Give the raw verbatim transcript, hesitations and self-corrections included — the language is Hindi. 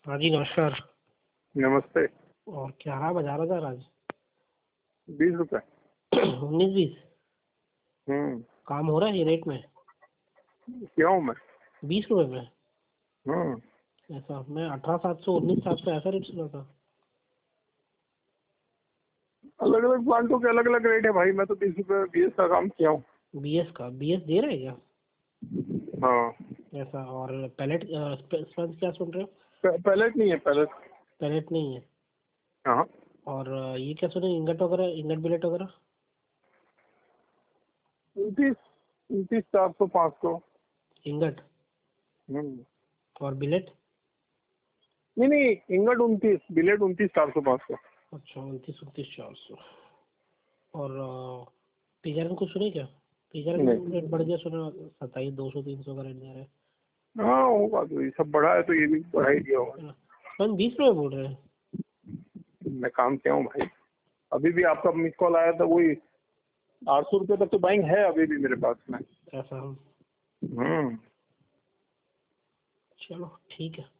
हाँ जी, नमस्कार। नमस्ते। और क्या रहा बाजार बाजार आज? बीस रुपए। उन्नीस बीस। हम्म। काम हो रहा है ये रेट में? क्या हूँ मैं? बीस रुपए में? हम्म। ऐसा मैं अठारह सात सौ उन्नीस सात सौ ऐसा रेट सुना था। अलग अलग प्लांटों के अलग अलग रेट है भाई। मैं तो बीस रुपए बीएस का काम किया हूँ। बीएस का बीएस दे रहे हैं क्या? हाँ। ऐसा। और पैलेट स्पंज क्या सुन रहे हो? प- पैलेट नहीं है, पैलेट। पैलेट नहीं है। हाँ। और ये क्या सुने, इंगट वगैरह, इंगट बिलेट वगैरह? उनतीस उनतीस चार सौ पाँच सौ। इंगट हम्म। और बिलेट? नहीं नहीं, इंगट उनतीस, बिलेट उनतीस चार सौ पाँच सौ। अच्छा, उनतीस उनतीस चार सौ। और पिजन कुछ सुने क्या? पिजन नहीं। रेट बढ़ गया सुना, सत्ताईस दो सौ तीन सौ का रेट जा रहा है। हाँ होगा, तो ये सब बढ़ा है तो ये भी बढ़ा ही दिया होगा। स्पंज बीस रुपये बोल रहे हैं। मैं काम किया हूँ भाई। अभी भी आपका मिस कॉल आया था, वही आठ सौ रुपये तक तो बैंक है अभी भी मेरे पास में। ऐसा। हम्म। चलो ठीक है।